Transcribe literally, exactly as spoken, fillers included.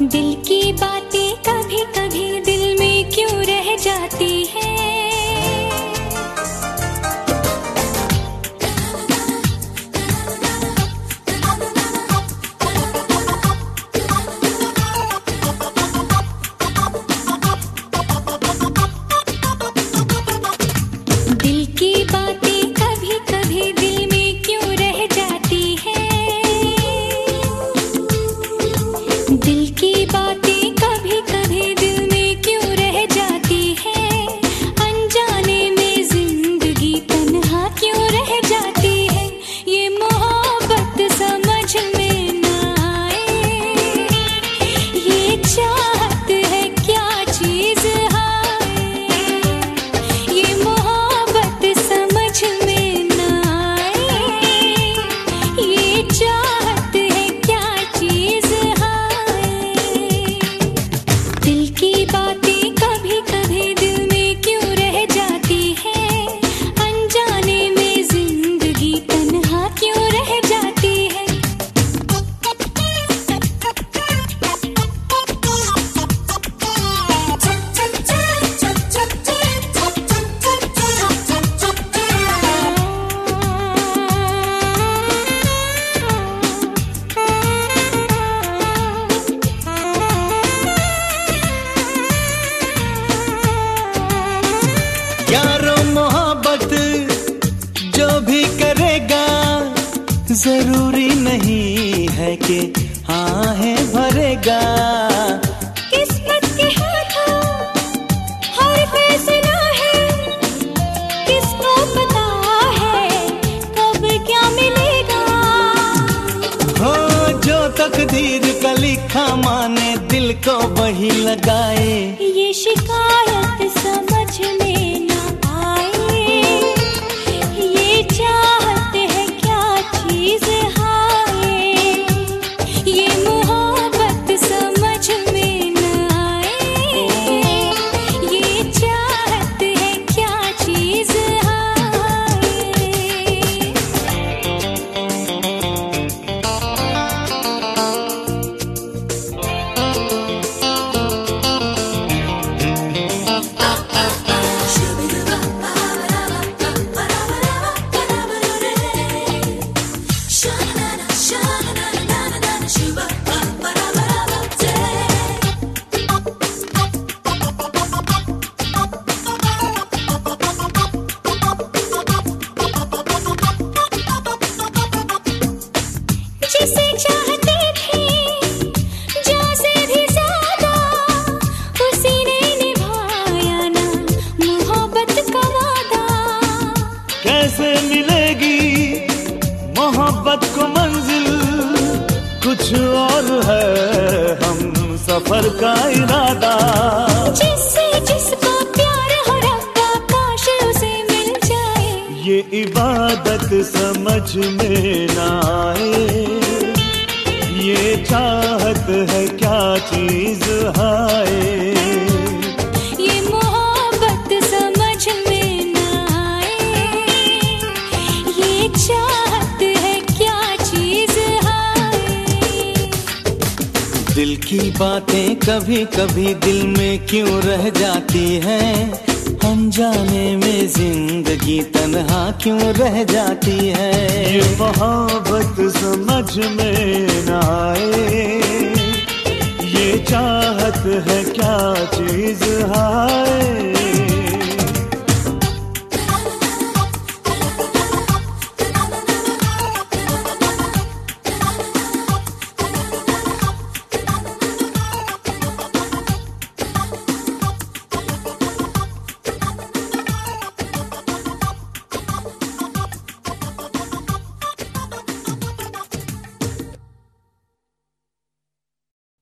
दिल की बातें कभी कभी दिल में क्यों रह जाती है। दिल की बातें कभी कभी दिल में क्यों रह जाती है। दिल की बातें कभी कभी दिल में क्यों रह जाती है। अनजाने में जिंदगी तन्हा क्यों रह जाती है। ये मोहब्बत समझ में ना आए, ये चाहत है क्या चीज है। ये मोहब्बत समझ में ना आए, ये चाहत है क्या चीज है। दिल की बातें कभी कभी दिल में क्यों रह जाती है। अनजाने में जिंदगी तन्हा क्यों रह जाती है। यारो मोहब्बत जो भी करेगा जरूरी नहीं है कि हाँ है भरेगा। किस्मत के हाथों हर फैसला है, किसको पता है कब क्या मिलेगा। हो जो तकदीर का लिखा माने दिल को वही लगाए। ये शिकायत समझ में ना आए, ये चाहत है क्या चीज है। ये मोहब्बत समझ में ना आए, ये चाहत है क्या चीज है। जिसे चाहते थे जो से भी ज्यादा, उसी ने निभाया ना मोहब्बत का वादा। कैसे मिलेगी मोहब्बत को मंजिल, कुछ और है हम सफर का इरादा। जिससे जिसको प्यार हो रब्बा काश उसे मिल जाए। ये इबादत समझ में ना आए, ये चाहत है क्या चीज है। ये मोहब्बत समझ में ना आए, ये चाहत है क्या चीज है। दिल की बातें कभी कभी दिल में क्यों रह जाती हैं। अनजाने में जिंदगी तन्हा क्यों रह जाती है। ये मोहब्बत समझ में ना आए, ये चाहत है क्या चीज है।